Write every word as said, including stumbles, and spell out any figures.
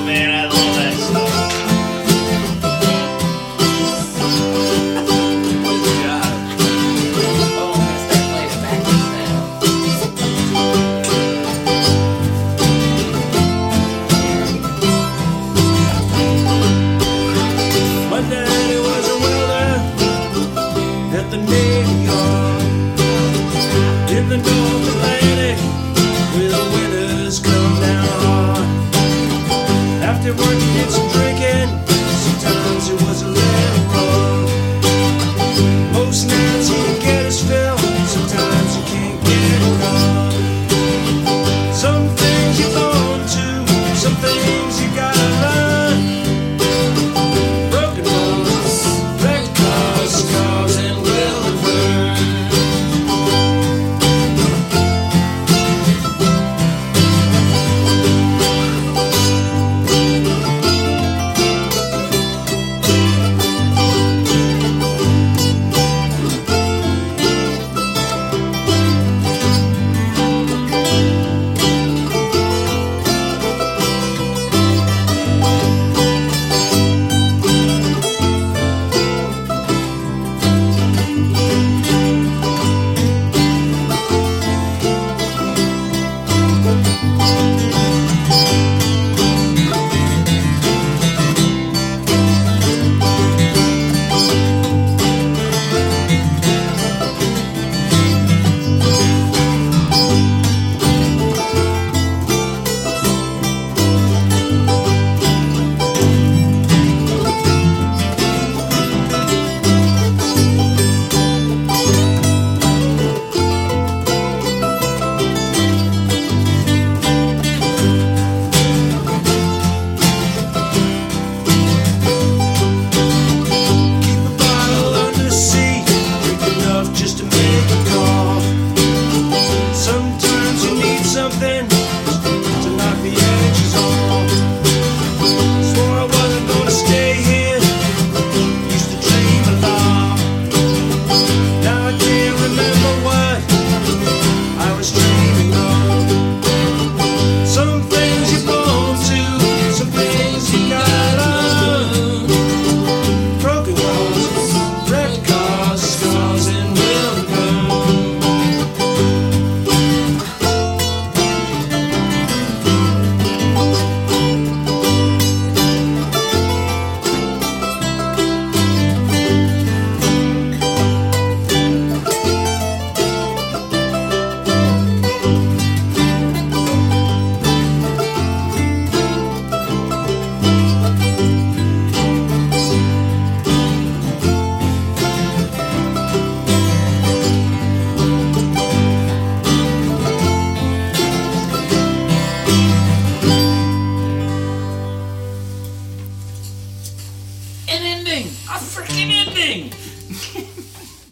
man, I love that stuff. The Navy Yard in the North Atlantic, where the winters come down hard. After work you did some drinking, sometimes it was a little rough. Most nights you can get his fill, sometimes you can't get enough. Some things you're born to, some things you gotta learn. Broken bones, wrecked cars, scars, and something to knock the edges off. Swore I wasn't gonna stay here, used to dream a lot. Now I can't remember what I was dreaming of. Some things you're born to, some things you gotta learn. Broken walls, wrecked cars, scars, and will burn. An ending! A freaking ending!